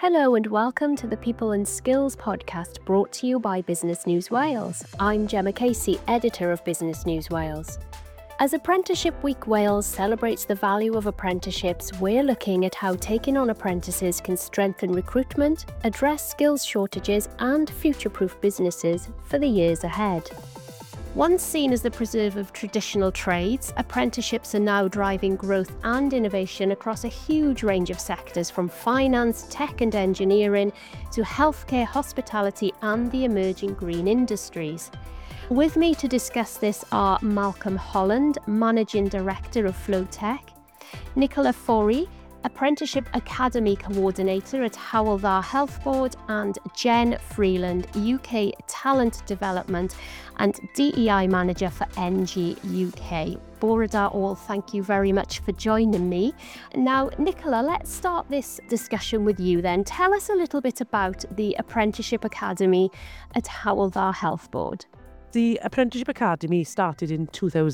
Hello and welcome to the People and Skills podcast brought to you by Business News Wales. I'm Gemma Casey, editor of Business News Wales. As Apprenticeship Week Wales celebrates the value of apprenticeships, we're looking at how taking on apprentices can strengthen recruitment, address skills shortages and future-proof businesses for the years ahead. Once seen as the preserve of traditional trades, apprenticeships are now driving growth and innovation across a huge range of sectors from finance, tech and engineering to healthcare, hospitality and the emerging green industries. With me to discuss this are Malcolm Holland, Managing Director of Flowtech, Nicola Forey, Apprenticeship Academy Coordinator at Hywel Dda Health Board, and Jen Freeland, UK Talent Development and DEI Manager for NG UK. Bore da all, thank you very much for joining me. Now, Nicola, let's start this discussion with you then. Tell us a little bit about the Apprenticeship Academy at Hywel Dda Health Board. The Apprenticeship Academy started in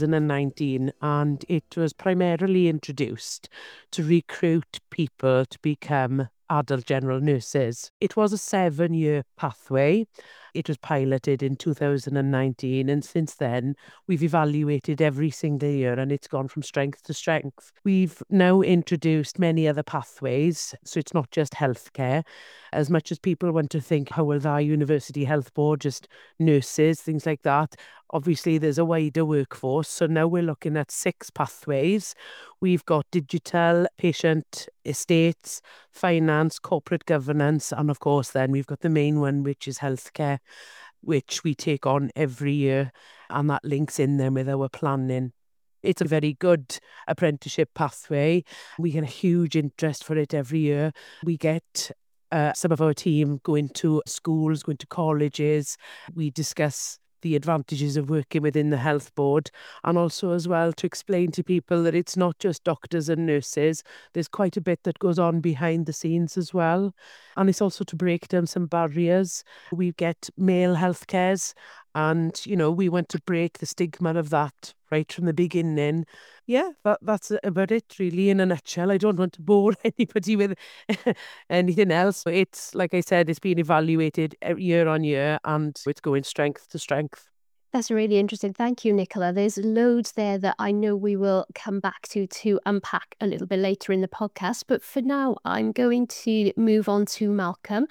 2019 and it was primarily introduced to recruit people to become adult general nurses. It was a 7-year pathway. It was piloted in 2019 and since then we've evaluated every single year and it's gone from strength to strength. We've now introduced many other pathways, so it's not just healthcare. As much as people want to think Hywel Dda University Health Board, just nurses, things like that, obviously there's a wider workforce. So now we're looking at 6 pathways. We've got digital, patient estates, finance, corporate governance, and of course then we've got the main one, which is healthcare, which we take on every year, and that links in then with our planning. It's a very good apprenticeship pathway. We get a huge interest for it every year. We get some of our team going to schools, going to colleges. We discuss the advantages of working within the health board, and also as well to explain to people that it's not just doctors and nurses. There's quite a bit that goes on behind the scenes as well. And it's also to break down some barriers. We get male healthcares and, we want to break the stigma of that right from the beginning. Yeah, that's about it really in a nutshell. I don't want to bore anybody with anything else. It's, like I said, it's been evaluated year on year and it's going strength to strength. That's really interesting. Thank you, Nicola. There's loads there that I know we will come back to unpack a little bit later in the podcast. But for now, I'm going to move on to Malcolm.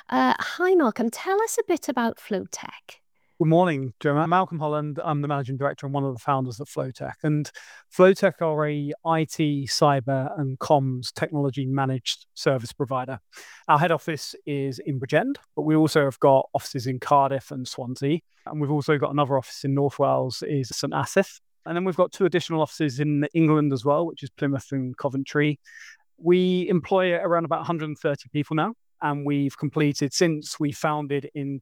Hi, Malcolm. Tell us a bit about Flowtech. Good morning, Gemma. Malcolm Holland. I'm the managing director and one of the founders of Flowtech. And Flowtech are a IT, cyber and comms technology managed service provider. Our head office is in Bridgend, but we also have got offices in Cardiff and Swansea. And we've also got another office in North Wales, is St Asaph. And then we've got 2 additional offices in England as well, which is Plymouth and Coventry. We employ around about 130 people now. And we've completed, since we founded in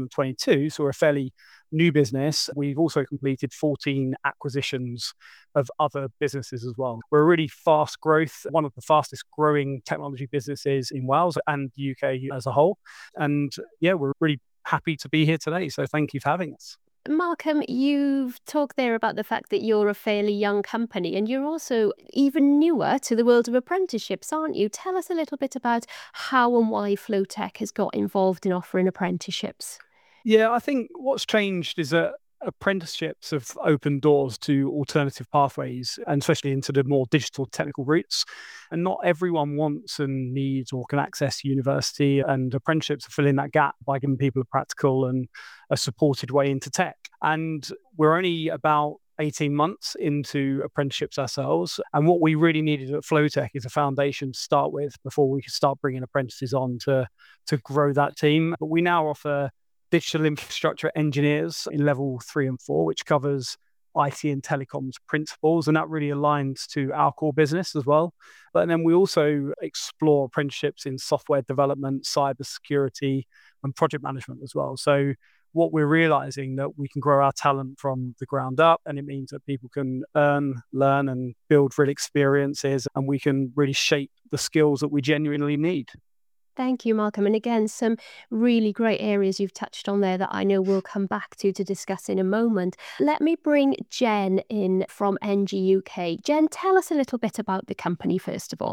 2022, so we're a fairly new business, we've also completed 14 acquisitions of other businesses as well. We're a really fast growth, one of the fastest growing technology businesses in Wales and the UK as a whole. And yeah, we're really happy to be here today. So thank you for having us. Malcolm, you've talked there about the fact that you're a fairly young company and you're also even newer to the world of apprenticeships, aren't you? Tell us a little bit about how and why Flowtech has got involved in offering apprenticeships. Yeah, I think what's changed is that apprenticeships have opened doors to alternative pathways, and especially into the more digital technical routes. And not everyone wants and needs or can access university, and apprenticeships are filling that gap by giving people a practical and a supported way into tech. And we're only about 18 months into apprenticeships ourselves. And what we really needed at Flowtech is a foundation to start with before we could start bringing apprentices on to grow that team. But we now offer digital infrastructure engineers in level 3 and 4, which covers IT and telecoms principles, and that really aligns to our core business as well. But then we also explore apprenticeships in software development, cyber security, and project management as well. So what we're realizing that we can grow our talent from the ground up, and it means that people can earn, learn, and build real experiences, and we can really shape the skills that we genuinely need. Thank you, Malcolm. And again, some really great areas you've touched on there that I know we'll come back to discuss in a moment. Let me bring Jen in from NG UK. Jen, tell us a little bit about the company, first of all.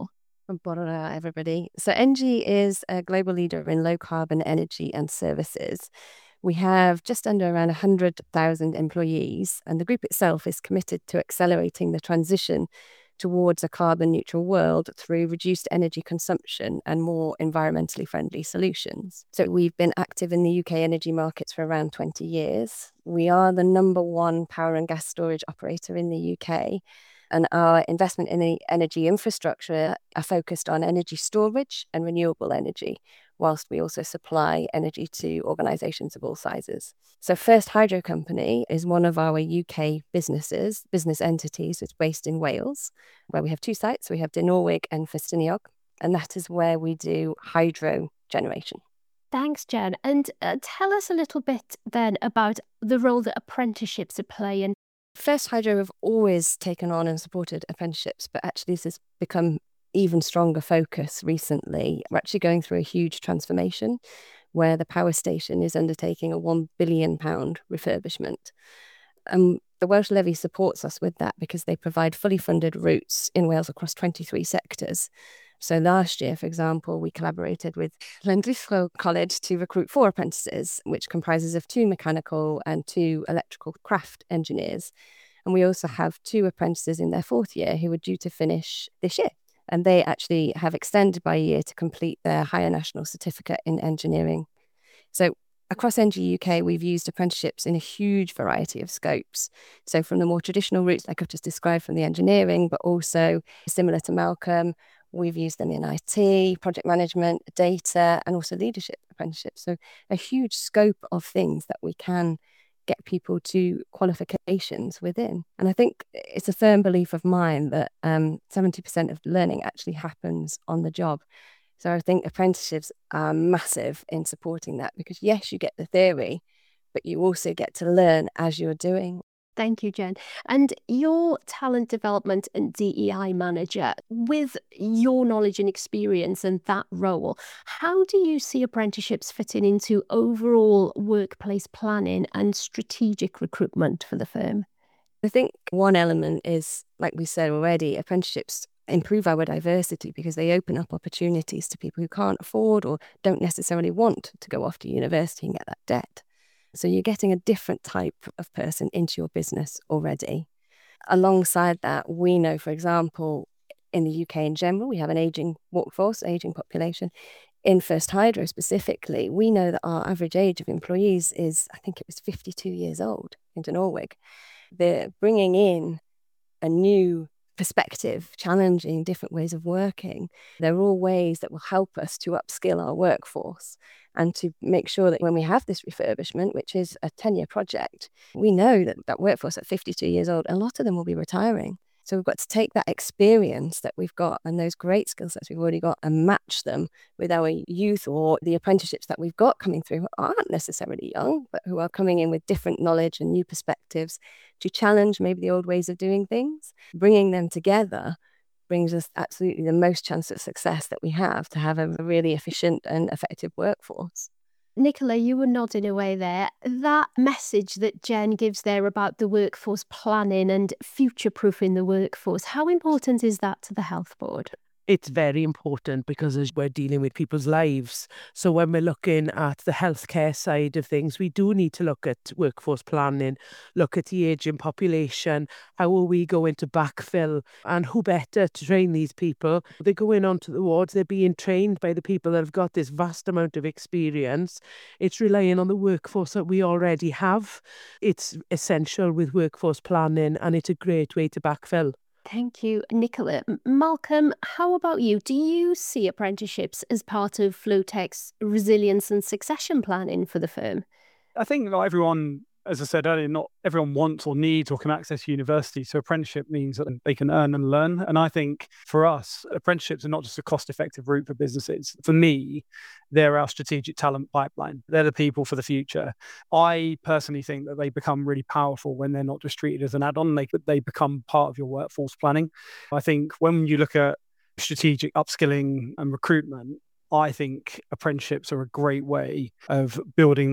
Bonjour, everybody. So ENGIE is a global leader in low carbon energy and services. We have just under around 100,000 employees, and the group itself is committed to accelerating the transition towards a carbon neutral world through reduced energy consumption and more environmentally friendly solutions. So we've been active in the UK energy markets for around 20 years. We are the number one power and gas storage operator in the UK. And our investment in the energy infrastructure are focused on energy storage and renewable energy, whilst we also supply energy to organisations of all sizes. So First Hydro Company is one of our UK business entities. It's based in Wales, where we have two sites. We have Dinorwig and Festiniog, and that is where we do hydro generation. Thanks, Jen. And tell us a little bit then about the role that apprenticeships play in. First Hydro have always taken on and supported apprenticeships, but actually this has become even stronger focus recently. We're actually going through a huge transformation where the power station is undertaking a £1 billion refurbishment. The Welsh Levy supports us with that because they provide fully funded routes in Wales across 23 sectors. So last year, for example, we collaborated with Llandrillo College to recruit 4 apprentices, which comprises of 2 mechanical and 2 electrical craft engineers. And we also have 2 apprentices in their 4th year who are due to finish this year. And they actually have extended by a year to complete their higher national certificate in engineering. So across ENGIE UK, we've used apprenticeships in a huge variety of scopes. So from the more traditional routes, like I've just described from the engineering, but also similar to Malcolm, we've used them in IT, project management, data, and also leadership apprenticeships. So a huge scope of things that we can get people to qualifications within. And I think it's a firm belief of mine that 70% of learning actually happens on the job. So I think apprenticeships are massive in supporting that because, yes, you get the theory, but you also get to learn as you're doing. Thank you, Jen. And your talent development and DEI manager, with your knowledge and experience in that role, how do you see apprenticeships fitting into overall workplace planning and strategic recruitment for the firm? I think one element is, like we said already, apprenticeships improve our diversity because they open up opportunities to people who can't afford or don't necessarily want to go off to university and get that debt. So you're getting a different type of person into your business already. Alongside that, we know, for example, in the UK in general, we have an ageing workforce, ageing population. In First Hydro specifically, we know that our average age of employees is, I think it was 52 years old in Dinorwig. They're bringing in a new perspective, challenging different ways of working. They're all ways that will help us to upskill our workforce and to make sure that when we have this refurbishment, which is a 10-year project, we know that that workforce at 52 years old, a lot of them will be retiring. So we've got to take that experience that we've got and those great skill sets we've already got and match them with our youth or the apprenticeships that we've got coming through who aren't necessarily young, but who are coming in with different knowledge and new perspectives to challenge maybe the old ways of doing things. Bringing them together brings us absolutely the most chance of success that we have to have a really efficient and effective workforce. Nicola, you were nodding away there. That message that Jen gives there about the workforce planning and future-proofing the workforce, how important is that to the Health Board? It's very important because as we're dealing with people's lives. So when we're looking at the healthcare side of things, we do need to look at workforce planning, look at the ageing population, how are we going to backfill, and who better to train these people? They're going onto the wards, they're being trained by the people that have got this vast amount of experience. It's relying on the workforce that we already have. It's essential with workforce planning and it's a great way to backfill. Thank you, Nicola. Malcolm, how about you? Do you see apprenticeships as part of Flowtech's resilience and succession planning for the firm? I think not everyone, as I said earlier, not everyone wants or needs or can access university. So apprenticeship means that they can earn and learn. And I think for us, apprenticeships are not just a cost-effective route for businesses. For me, they're our strategic talent pipeline. They're the people for the future. I personally think that they become really powerful when they're not just treated as an add-on, they become part of your workforce planning. I think when you look at strategic upskilling and recruitment, I think apprenticeships are a great way of building that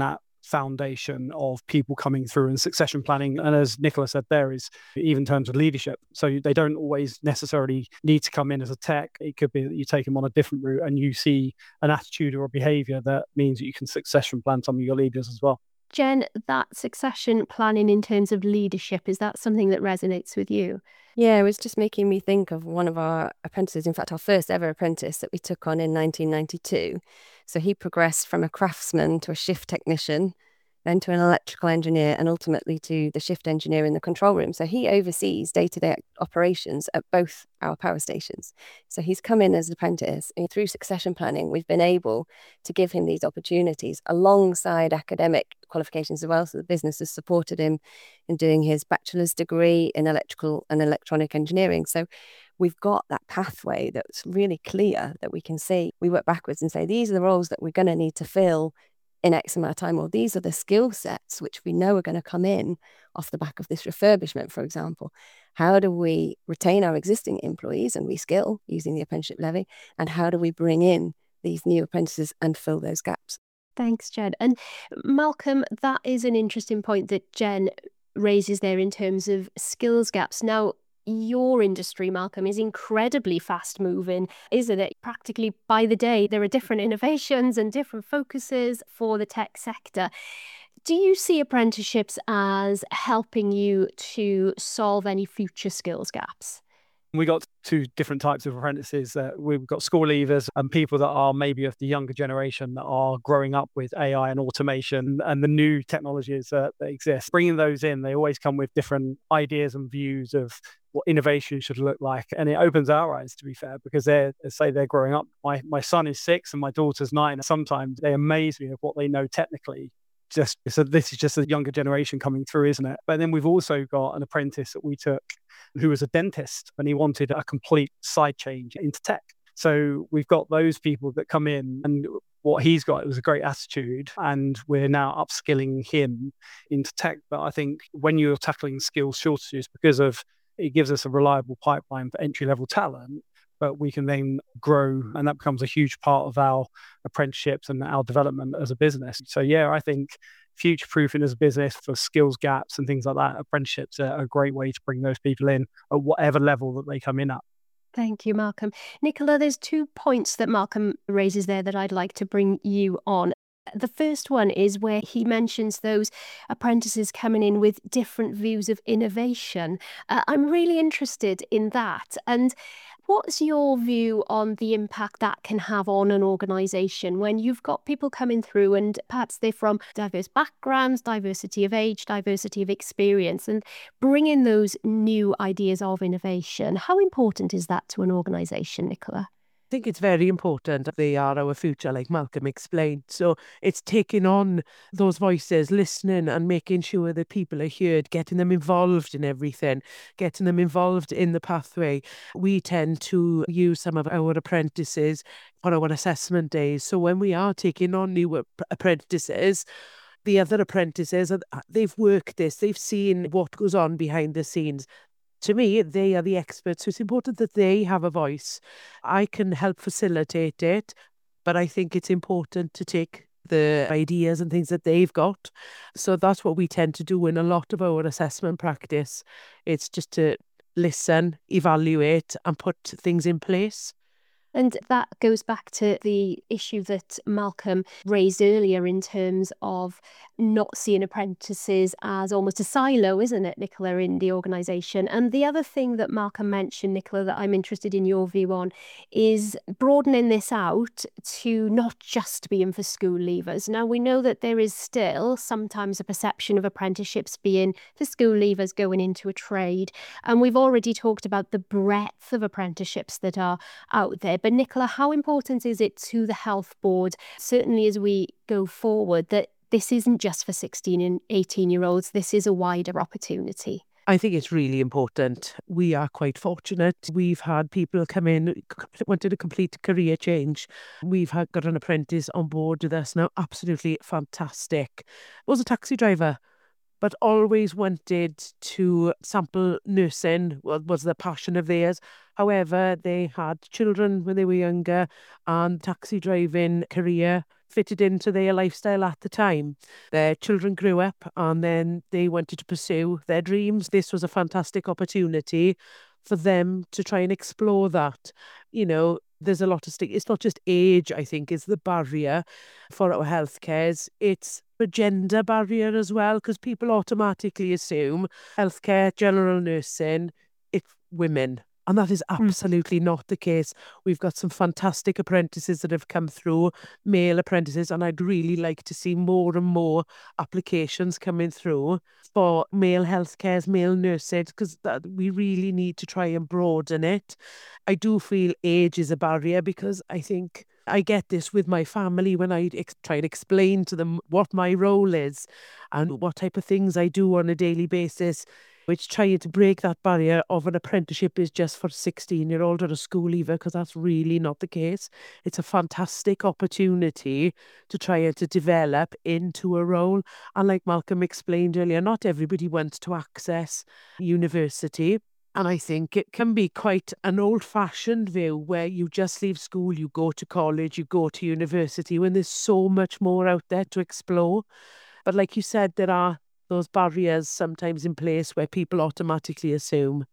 foundation of people coming through and succession planning. And as Nicola said, there is even in terms of leadership. So they don't always necessarily need to come in as a tech. It could be that you take them on a different route and you see an attitude or a behavior that means that you can succession plan some of your leaders as well. Jen, that succession planning in terms of leadership, is that something that resonates with you? Yeah, it was just making me think of one of our apprentices, in fact, our first ever apprentice that we took on in 1992. So he progressed from a craftsman to a shift technician, then to an electrical engineer, and ultimately to the shift engineer in the control room. So he oversees day-to-day operations at both our power stations. So he's come in as an apprentice, and through succession planning, we've been able to give him these opportunities alongside academic qualifications as well. So the business has supported him in doing his bachelor's degree in electrical and electronic engineering. So we've got that pathway that's really clear that we can see. We work backwards and say, these are the roles that we're going to need to fill in X amount of time, or these are the skill sets which we know are going to come in off the back of this refurbishment, for example. How do we retain our existing employees and reskill using the apprenticeship levy? And how do we bring in these new apprentices and fill those gaps? Thanks, Jen. And Malcolm, that is an interesting point that Jen raises there in terms of skills gaps. Now, your industry, Malcolm, is incredibly fast moving, isn't it? Practically by the day, there are different innovations and different focuses for the tech sector. Do you see apprenticeships as helping you to solve any future skills gaps? We got two different types of apprentices. We've got school leavers and people that are maybe of the younger generation that are growing up with AI and automation and the new technologies that exist. Bringing those in, they always come with different ideas and views of what innovation should look like. And it opens our eyes, to be fair, because they're growing up. My son is 6 and my daughter's 9. Sometimes they amaze me of what they know technically. So this is just a younger generation coming through, isn't it? But then we've also got an apprentice that we took who was a dentist and he wanted a complete side change into tech. So we've got those people that come in, and what he's got was a great attitude, and we're now upskilling him into tech. But I think when you're tackling skills shortages, because of it gives us a reliable pipeline for entry-level talent, but we can then grow, and that becomes a huge part of our apprenticeships and our development as a business. So yeah, I think future-proofing as a business for skills gaps and things like that, apprenticeships are a great way to bring those people in at whatever level that they come in at. Thank you, Malcolm. Nicola, there's 2 points that Malcolm raises there that I'd like to bring you on. The first one is where he mentions those apprentices coming in with different views of innovation. I'm really interested in that. And what's your view on the impact that can have on an organisation when you've got people coming through and perhaps they're from diverse backgrounds, diversity of age, diversity of experience, and bringing those new ideas of innovation? How important is that to an organisation, Nicola? I think it's very important. They are our future, like Malcolm explained. So it's taking on those voices, listening and making sure that people are heard, getting them involved in everything, getting them involved in the pathway. We tend to use some of our apprentices on our assessment days. So when we are taking on new apprentices, the other apprentices, they've worked this, they've seen what goes on behind the scenes. To me, they are the experts, so it's important that they have a voice. I can help facilitate it, but I think it's important to take the ideas and things that they've got. So that's what we tend to do in a lot of our assessment practice. It's just to listen, evaluate, and put things in place. And that goes back to the issue that Malcolm raised earlier in terms of not seeing apprentices as almost a silo, isn't it, Nicola, in the organisation? And the other thing that Malcolm mentioned, Nicola, that I'm interested in your view on is broadening this out to not just being for school leavers. Now, we know that there is still sometimes a perception of apprenticeships being for school leavers going into a trade. And we've already talked about the breadth of apprenticeships that are out there. But Nicola, how important is it to the Health Board, certainly as we go forward, that this isn't just for 16 and 18-year-olds, this is a wider opportunity? I think it's really important. We are quite fortunate. We've had people come in, wanted a complete career change. We've got an apprentice on board with us now, absolutely fantastic. Was a taxi driver, but always wanted to sample nursing, was the passion of theirs. However, they had children when they were younger, and taxi driving career fitted into their lifestyle at the time. Their children grew up and then they wanted to pursue their dreams. This was a fantastic opportunity for them to try and explore that. There's a lot of it's not just age, I think, is the barrier for our healthcares. It's a gender barrier as well, because people automatically assume healthcare, general nursing, it's women. And that is absolutely not the case. We've got some fantastic apprentices that have come through, male apprentices, and I'd really like to see more and more applications coming through for male healthcares, male nurses, because we really need to try and broaden it. I do feel age is a barrier, because I think I get this with my family when I try and explain to them what my role is and what type of things I do on a daily basis, which trying to break that barrier of an apprenticeship is just for 16-year-old or a school leaver, because that's really not the case. It's a fantastic opportunity to try and to develop into a role. And like Malcolm explained earlier, not everybody wants to access university. And I think it can be quite an old-fashioned view where you just leave school, you go to college, you go to university, when there's so much more out there to explore. But like you said, there are those barriers sometimes in place where people automatically assume,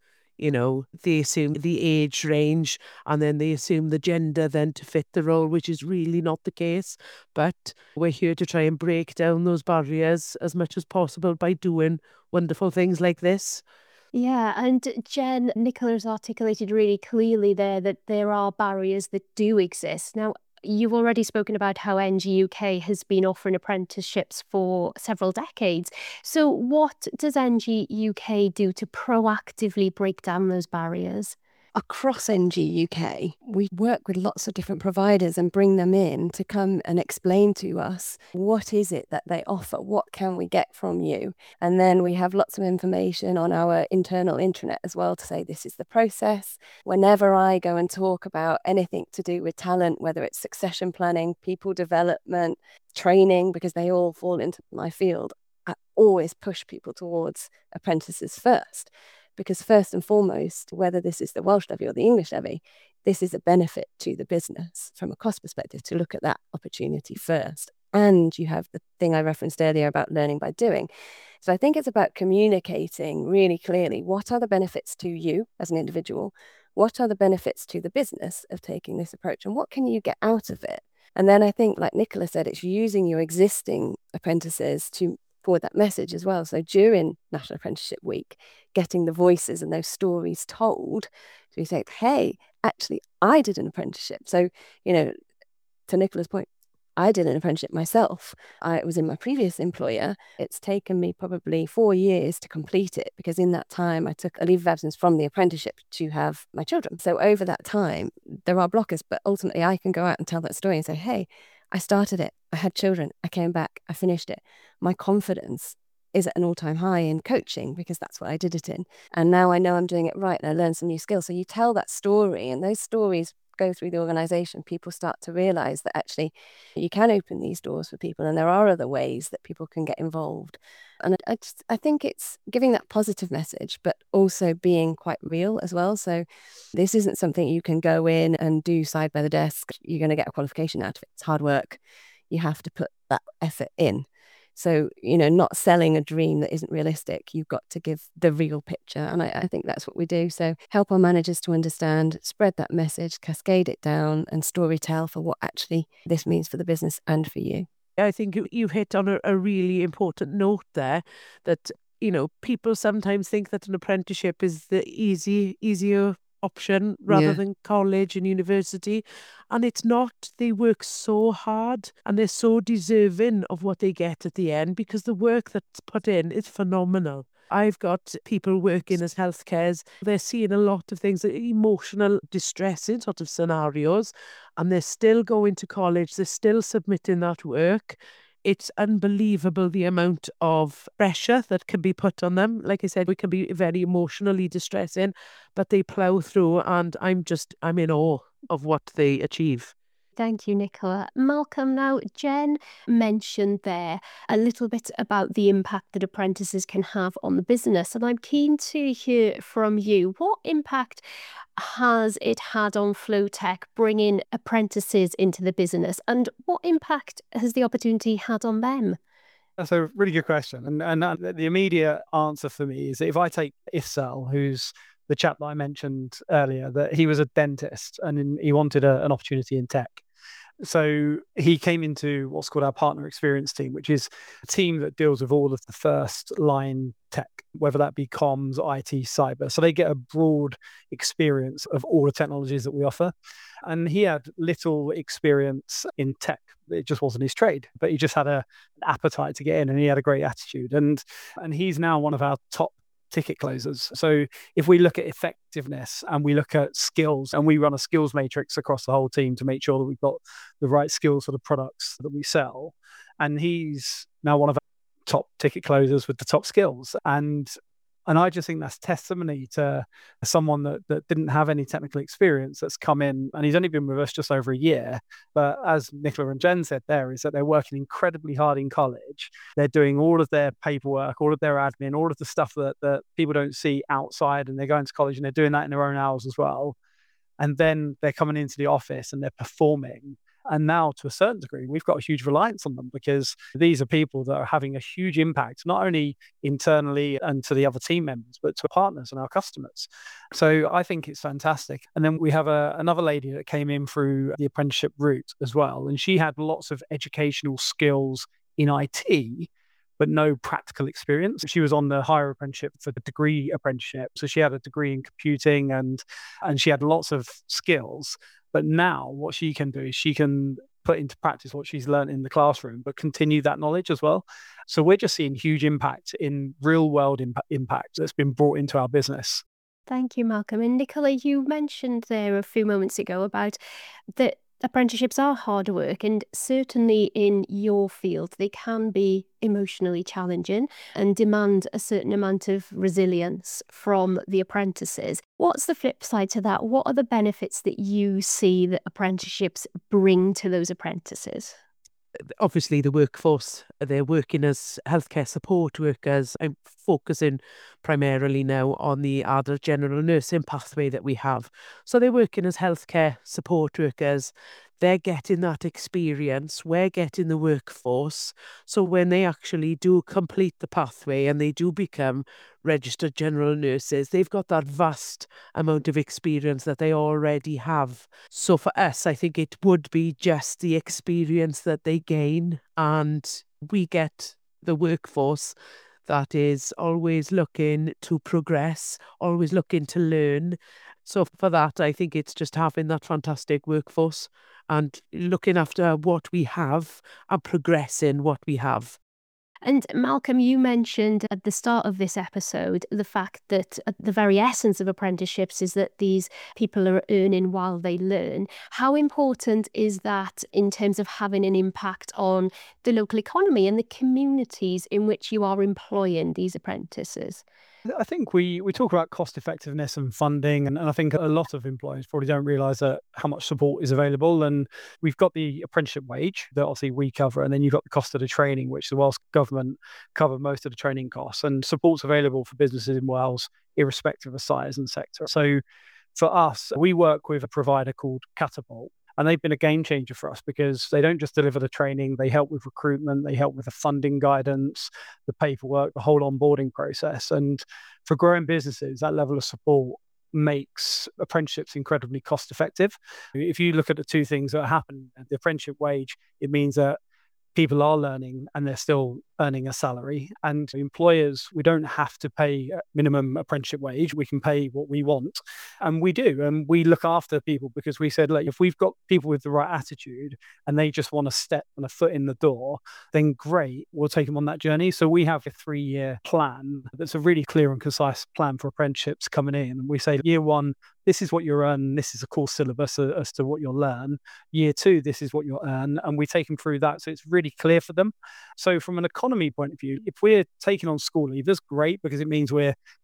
they assume the age range and then they assume the gender then to fit the role, which is really not the case. But we're here to try and break down those barriers as much as possible by doing wonderful things like this. Yeah, and Jen, Nicola's articulated really clearly there that there are barriers that do exist. Now, you've already spoken about how NG UK has been offering apprenticeships for several decades. So what does NG UK do to proactively break down those barriers? Across NG UK, we work with lots of different providers and bring them in to come and explain to us what is it that they offer, what can we get from you. And then we have lots of information on our internal intranet as well to say this is the process. Whenever I go and talk about anything to do with talent, whether it's succession planning, people development, training, because they all fall into my field, I always push people towards apprentices first. Because first and foremost, whether this is the Welsh levy or the English levy, this is a benefit to the business from a cost perspective to look at that opportunity first. And you have the thing I referenced earlier about learning by doing. So I think it's about communicating really clearly what are the benefits to you as an individual, what are the benefits to the business of taking this approach, and what can you get out of it? And then I think, like Nicola said, it's using your existing apprentices to forward that message as well. So during National Apprenticeship Week, getting the voices and those stories told, so you say, hey, actually, I did an apprenticeship. So, to Nicola's point, I did an apprenticeship myself. I was in my previous employer. It's taken me probably 4 years to complete it, because in that time I took a leave of absence from the apprenticeship to have my children. So over that time, there are blockers, but ultimately I can go out and tell that story and say, hey, I started it, I had children, I came back, I finished it. My confidence is at an all-time high in coaching, because that's what I did it in. And now I know I'm doing it right and I learned some new skills. So you tell that story, and those stories go through the organization. People start to realize that actually you can open these doors for people, and there are other ways that people can get involved. And I think it's giving that positive message, but also being quite real as well. So this isn't something you can go in and do side by the desk. You're going to get a qualification out of it. It's hard work. You have to put that effort in. So, not selling a dream that isn't realistic. You've got to give the real picture. And I think that's what we do. So help our managers to understand, spread that message, cascade it down, and story tell for what actually this means for the business and for you. I think you've hit on a really important note there, that, people sometimes think that an apprenticeship is the easier option rather than college and university. And it's not. They work so hard and they're so deserving of what they get at the end, because the work that's put in is phenomenal. I've got people working as healthcares. They're seeing a lot of things, emotional, distressing sort of scenarios, and they're still going to college. They're still submitting that work. It's unbelievable the amount of pressure that can be put on them. Like I said, it can be very emotionally distressing, but they plough through, and I'm in awe of what they achieve. Thank you, Nicola. Malcolm, now Jen mentioned there a little bit about the impact that apprentices can have on the business, and I'm keen to hear from you. What impact has it had on Flowtech bringing apprentices into the business, and what impact has the opportunity had on them? That's a really good question. And the immediate answer for me is that if I take Issel, who's the chap that I mentioned earlier, that he was a dentist and he wanted an opportunity in tech. So he came into what's called our partner experience team, which is a team that deals with all of the first line tech, whether that be comms, IT, cyber. So they get a broad experience of all the technologies that we offer. And he had little experience in tech. It just wasn't his trade, but he just had an appetite to get in and he had a great attitude. And he's now one of our top ticket closers. So if we look at effectiveness and we look at skills and we run a skills matrix across the whole team to make sure that we've got the right skills for the products that we sell, and he's now one of our top ticket closers with the top skills. And I just think that's testimony to someone that didn't have any technical experience that's come in, and he's only been with us just over a year. But as Nicola and Jen said there, is that they're working incredibly hard in college. They're doing all of their paperwork, all of their admin, all of the stuff that people don't see outside, and they're going to college and they're doing that in their own hours as well. And then they're coming into the office and they're performing. And now, to a certain degree, we've got a huge reliance on them because these are people that are having a huge impact, not only internally and to the other team members, but to our partners and our customers. So I think it's fantastic. And then we have another lady that came in through the apprenticeship route as well. And she had lots of educational skills in IT, but no practical experience. She was on the higher apprenticeship for the degree apprenticeship. So she had a degree in computing and she had lots of skills. But now what she can do is she can put into practice what she's learned in the classroom, but continue that knowledge as well. So we're just seeing huge impact in real world impact that's been brought into our business. Thank you, Malcolm. And Nicola, you mentioned there a few moments ago about that apprenticeships are hard work, and certainly in your field, they can be emotionally challenging and demand a certain amount of resilience from the apprentices. What's the flip side to that? What are the benefits that you see that apprenticeships bring to those apprentices? Obviously, the workforce, they're working as healthcare support workers. I'm focusing primarily now on the adult general nursing pathway that we have. So they're working as healthcare support workers. They're getting that experience. We're getting the workforce. So when they actually do complete the pathway and they do become registered general nurses, they've got that vast amount of experience that they already have. So for us, I think it would be just the experience that they gain, and we get the workforce that is always looking to progress, always looking to learn. So for that, I think it's just having that fantastic workforce and looking after what we have and progressing what we have. And Malcolm, you mentioned at the start of this episode the fact that the very essence of apprenticeships is that these people are earning while they learn. How important is that in terms of having an impact on the local economy and the communities in which you are employing these apprentices? I think we talk about cost effectiveness and funding, and I think a lot of employers probably don't realise how much support is available. And we've got the apprenticeship wage that obviously we cover, and then you've got the cost of the training, which the Welsh Government cover most of the training costs, and support's available for businesses in Wales, irrespective of size and sector. So for us, we work with a provider called Catapult. And they've been a game changer for us because they don't just deliver the training, they help with recruitment, they help with the funding guidance, the paperwork, the whole onboarding process. And for growing businesses, that level of support makes apprenticeships incredibly cost effective. If you look at the two things that happen, the apprenticeship wage, it means that people are learning and they're still earning a salary. And employers, we don't have to pay a minimum apprenticeship wage. We can pay what we want. And we do. And we look after people because we said, look, if we've got people with the right attitude and they just want to step on a foot in the door, then great, we'll take them on that journey. So we have a 3-year plan that's a really clear and concise plan for apprenticeships coming in. And we say, year one, this is what you earn. This is a course syllabus as to what you'll learn. Year two, this is what you'll earn. And we take them through that. So it's really clear for them. So from an economy point of view, if we're taking on school leavers, great, because it means we're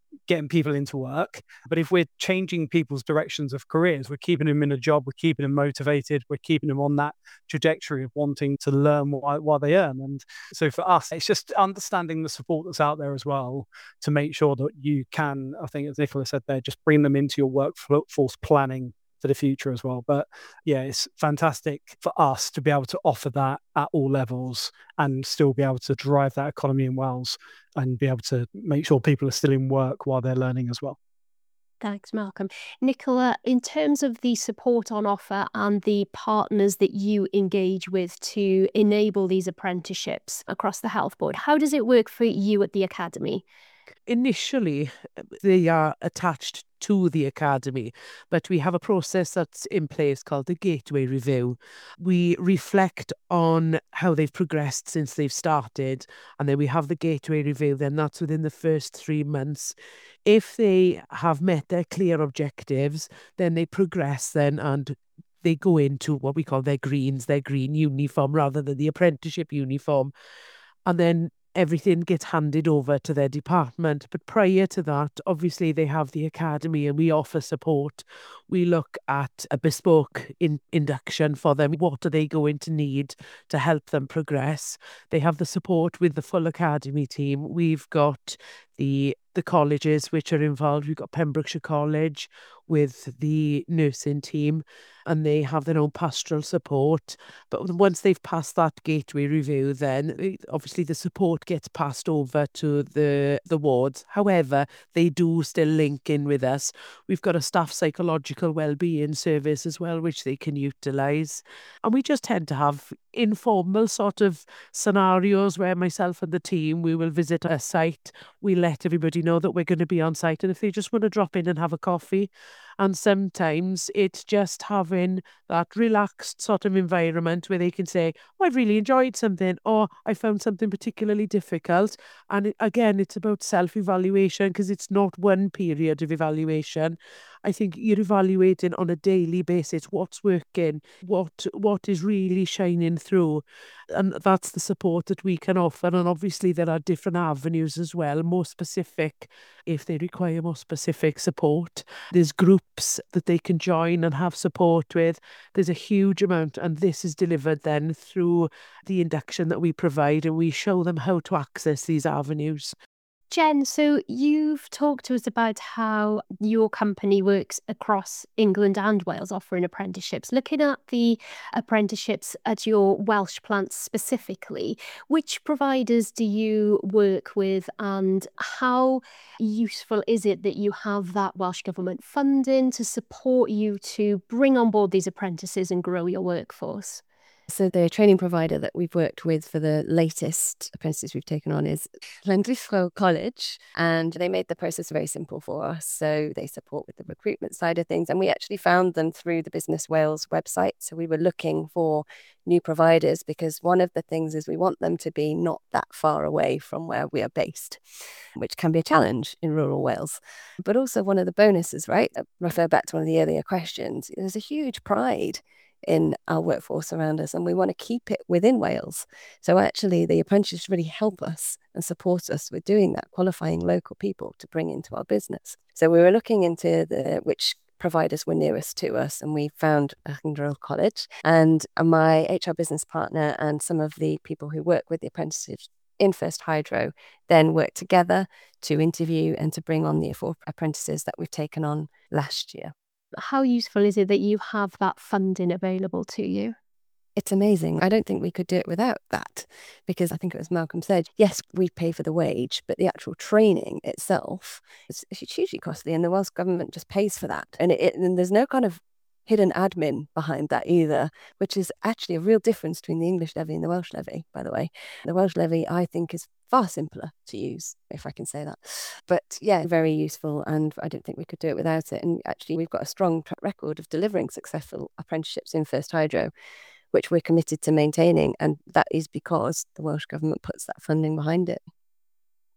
getting people into work. But if we're changing people's directions of careers, we're keeping them in a job, we're keeping them motivated, we're keeping them on that trajectory of wanting to learn while they earn. And so for us, it's just understanding the support that's out there as well to make sure that you can, I think as Nicola said there, just bring them into your workforce planning for the future as well. But yeah, it's fantastic for us to be able to offer that at all levels and still be able to drive that economy in Wales and be able to make sure people are still in work while they're learning as well. Thanks, Malcolm. Nicola, in terms of the support on offer and the partners that you engage with to enable these apprenticeships across the Health Board, how does it work for you at the Academy? Initially, they are attached to the Academy, but we have a process that's in place called the Gateway Review. We reflect on how they've progressed since they've started, and then we have the Gateway Review, then that's within the first 3 months. If they have met their clear objectives, then they progress then and they go into what we call their green uniform rather than the apprenticeship uniform. And then everything gets handed over to their department. But prior to that, obviously they have the Academy and we offer support. We look at a bespoke induction for them. What are they going to need to help them progress? They have the support with the full Academy team. We've got the colleges which are involved. We've got Pembrokeshire College with the nursing team, and they have their own pastoral support. But once they've passed that Gateway Review, then obviously the support gets passed over to the wards. However, they do still link in with us. We've got a staff psychological wellbeing service as well, which they can utilise. And we just tend to have informal sort of scenarios where myself and the team, we will visit a site. We let everybody know that we're going to be on site, and if they just want to drop in and have a coffee. And sometimes it's just having that relaxed sort of environment where they can say, oh, I've really enjoyed something, or I found something particularly difficult. And again, it's about self-evaluation, because it's not one period of evaluation. I think you're evaluating on a daily basis what's working, what is really shining through. And that's the support that we can offer. And obviously there are different avenues as well, more specific if they require more specific support. There's groups that they can join and have support with. There's a huge amount, and this is delivered then through the induction that we provide, and we show them how to access these avenues. Jen, so you've talked to us about how your company works across England and Wales offering apprenticeships. Looking at the apprenticeships at your Welsh plant specifically, which providers do you work with, and how useful is it that you have that Welsh Government funding to support you to bring on board these apprentices and grow your workforce? So the training provider that we've worked with for the latest apprentices we've taken on is Llandrillo College, and they made the process very simple for us. So they support with the recruitment side of things, and we actually found them through the Business Wales website. So we were looking for new providers because one of the things is we want them to be not that far away from where we are based, which can be a challenge in rural Wales. But also one of the bonuses, right? I refer back to one of the earlier questions. There's a huge pride in our workforce around us, and we want to keep it within Wales. So actually the apprentices really help us and support us with doing that, qualifying local people to bring into our business. So we were looking into which providers were nearest to us, and we found Llandrillo College, and my HR business partner and some of the people who work with the apprentices in First Hydro then worked together to interview and to bring on the 4 apprentices that we've taken on last year. How useful is it that you have that funding available to you? It's amazing. I don't think we could do it without that, because I think it was Malcolm said, yes, we pay for the wage, but the actual training itself is hugely costly, and the Welsh Government just pays for that. And there's no kind of hidden admin behind that either, which is actually a real difference between the English levy and the Welsh levy, by the way. The Welsh levy, I think, is far simpler to use, if I can say that. But yeah, very useful, and I don't think we could do it without it. And actually, we've got a strong track record of delivering successful apprenticeships in First Hydro, which we're committed to maintaining, and that is because the Welsh Government puts that funding behind it.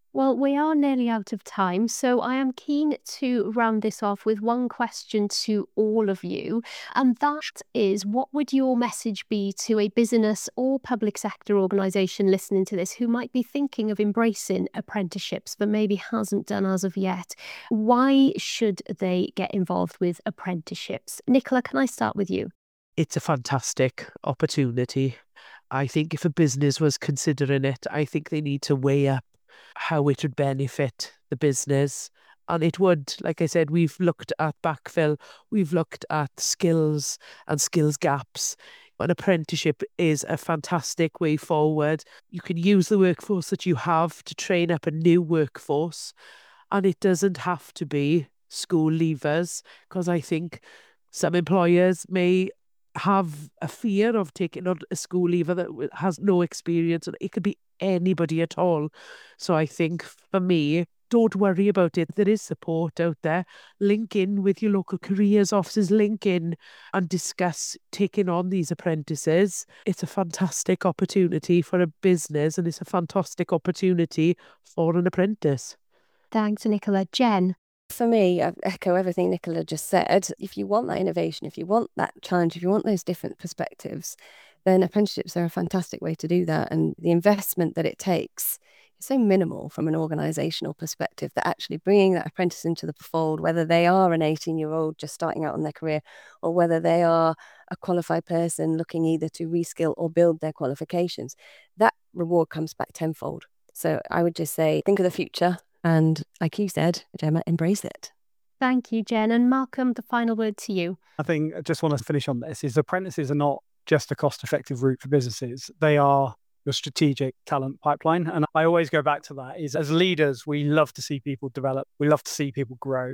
Well, we are nearly out of time, so I am keen to round this off with one question to all of you, and that is, what would your message be to a business or public sector organisation listening to this who might be thinking of embracing apprenticeships but maybe hasn't done as of yet? Why should they get involved with apprenticeships? Nicola, can I start with you? It's a fantastic opportunity. I think if a business was considering it, I think they need to weigh up how it would benefit the business. And it would, like I said, we've looked at backfill, we've looked at skills and skills gaps. An apprenticeship is a fantastic way forward. You can use the workforce that you have to train up a new workforce. And it doesn't have to be school leavers, because I think some employers may have a fear of taking on a school leaver that has no experience, and it could be anybody at all. So I think for me, don't worry about it. There is support out there. Link in with your local careers offices, link in and discuss taking on these apprentices. It's a fantastic opportunity for a business, and it's a fantastic opportunity for an apprentice. Thanks, Nicola. Jen? For me, I echo everything Nicola just said. If you want that innovation, if you want that challenge, if you want those different perspectives, then apprenticeships are a fantastic way to do that. And the investment that it takes is so minimal from an organisational perspective that actually bringing that apprentice into the fold, whether they are an 18-year-old just starting out on their career, or whether they are a qualified person looking either to reskill or build their qualifications, that reward comes back tenfold. So I would just say, think of the future. And like you said, Gemma, embrace it. Thank you, Jen. And Malcolm, the final word to you. I think I just want to finish on this, is apprentices are not just a cost-effective route for businesses. They are your strategic talent pipeline. And I always go back to that, is as leaders, we love to see people develop. We love to see people grow.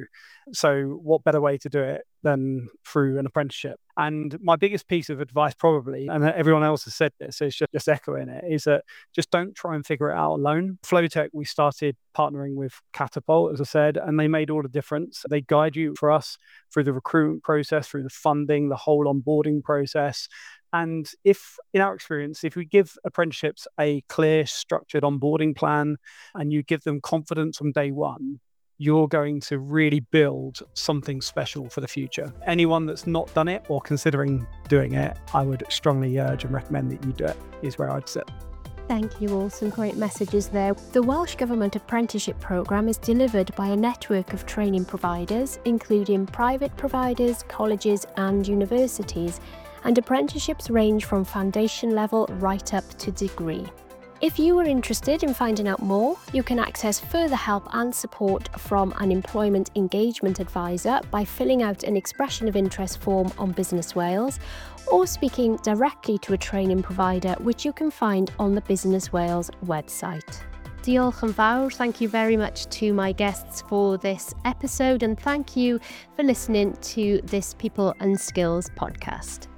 So what better way to do it than through an apprenticeship? And my biggest piece of advice probably, and everyone else has said this, so it's just echoing it, is that just don't try and figure it out alone. Flowtech, we started partnering with Catapult, as I said, and they made all the difference. They guide you for us through the recruitment process, through the funding, the whole onboarding process. And if, in our experience, if we give apprenticeships a clear, structured onboarding plan and you give them confidence from day one, you're going to really build something special for the future. Anyone that's not done it or considering doing it, I would strongly urge and recommend that you do it, is where I'd sit. Thank you all, some great messages there. The Welsh Government Apprenticeship Programme is delivered by a network of training providers, including private providers, colleges and universities, and apprenticeships range from foundation level right up to degree. If you are interested in finding out more, you can access further help and support from an employment engagement advisor by filling out an expression of interest form on Business Wales, or speaking directly to a training provider, which you can find on the Business Wales website. Diolch yn fawr. Thank you very much to my guests for this episode, and thank you for listening to this People and Skills podcast.